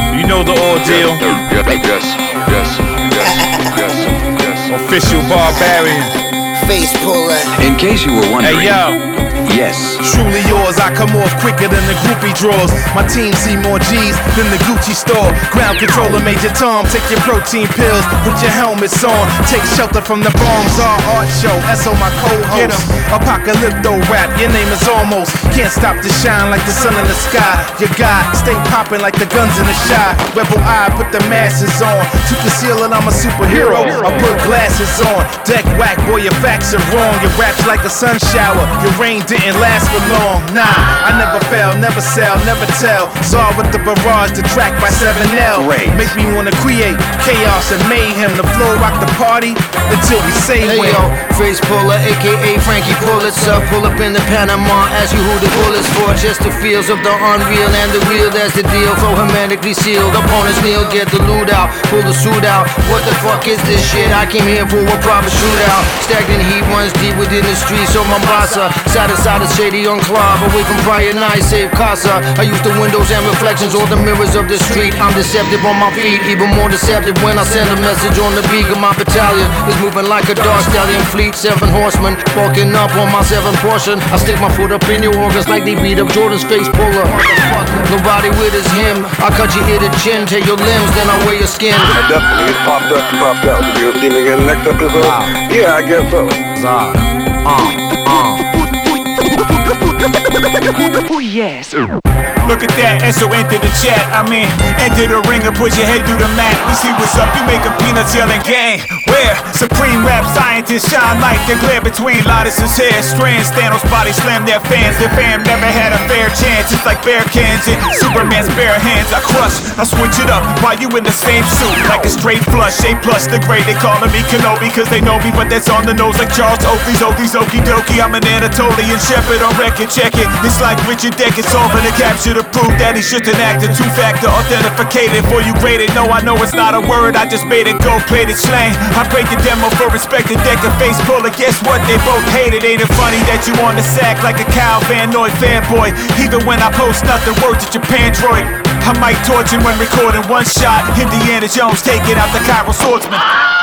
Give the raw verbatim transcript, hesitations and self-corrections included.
You know the ordeal. Yes, yes, yes, yes, yes, yes. Official Barbarian. Face puller. In case you were wondering, Hey yo. yes, Truly yours, I come off quicker than the groupie draws. My team see more G's than the Gucci store. Ground controller, Major Tom, take your protein pills, put your helmets on, take shelter from the bombs. Our art show, S O my co-host. Apocalypto rap, your name is almost. Can't stop to shine like the sun in the sky. Your God, stay popping like the guns in the shot. Rebel eye, put the masses on. To conceal it, I'm a superhero. I put glasses on. Deck whack, boy, your facts are wrong. Your rap's like a sun shower. Your rain didn't last for long. Nah, I never fail, never sell, never tell. Saw with the barrage, the track by seven L. Great. Make me wanna create chaos and mayhem. The flow rock the party until we say Hey when. yo, face puller, aka Frankie Pulitzer. Pull up in the Panama, ask you who the bullets for. Just the feels of the unreal and the real, that's the deal. So hermetically sealed, opponents kneel, get the loot out, pull the suit out. What the fuck is this shit? I came here for a proper shootout. Stagnant heat runs deep within the streets of Mombasa. Side to side of shady on club, away from prior nights, save casa. I use the windows and reflections, all the mirrors of the street. I'm deceptive on my feet, even more deceptive when I send a message on the beat of my battalion. Is moving like a dark stallion fleet, seven horsemen, walking up on my seven portion. I stick my foot up in your organs like they beat up Jordan's face puller. Nobody with his him. I cut your ear to chin, take your limbs, then I wear your skin. I definitely it's popped up, popped out. You see me again next episode? Wow. Yeah, I guess so. Zah, uh, uh. Oh yes. Look at that, and so enter the chat. I mean, enter the ring and push your head through the mat. We see what's up, you making peanuts yelling gang. Where supreme rap scientists shine like the glare between Lotus's hair strands. Thanos body slam their fans. Their fam never had a fair chance. It's like bear cans in Superman's bare hands. I crush, I switch it up while you in the same suit. Like a straight flush, A plus the great. They calling me Kenobi cause they know me, but that's on the nose like Charles Oakley's Oakley's Okie dokie. I'm an Anatolian shepherd on record, check it. It's like Richard Deckard solving the capture to prove that he's just an actor. Two-factor authenticated for you graded. No, I know it's not a word, I just made it gold-plated slang. I break the demo for respected Decker face puller. Guess what? They both hate it. Ain't it funny that you on the sack like a Kyle Van Noy fanboy? Even when I post nothing, words at Japan droid. I might torch him when recording one shot. Indiana Jones taking out the Cairo swordsman.